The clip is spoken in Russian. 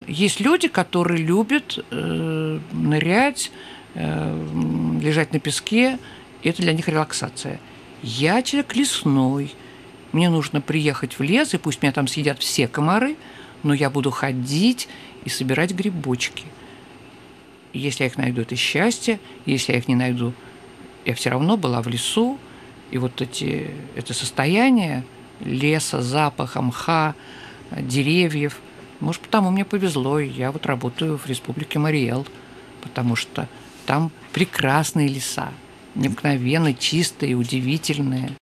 Есть люди, которые любят, нырять, лежать на песке. Это для них релаксация. Я человек лесной. Мне нужно приехать в лес, и пусть меня там съедят все комары, но я буду ходить и собирать грибочки. И если я их найду, это счастье. Если я их не найду, я все равно была в лесу. И вот это состояние леса, запаха, мха, деревьев, может, потому мне повезло, и я вот работаю в Республике Марий Эл, потому что там прекрасные леса, необыкновенно чистые, удивительные.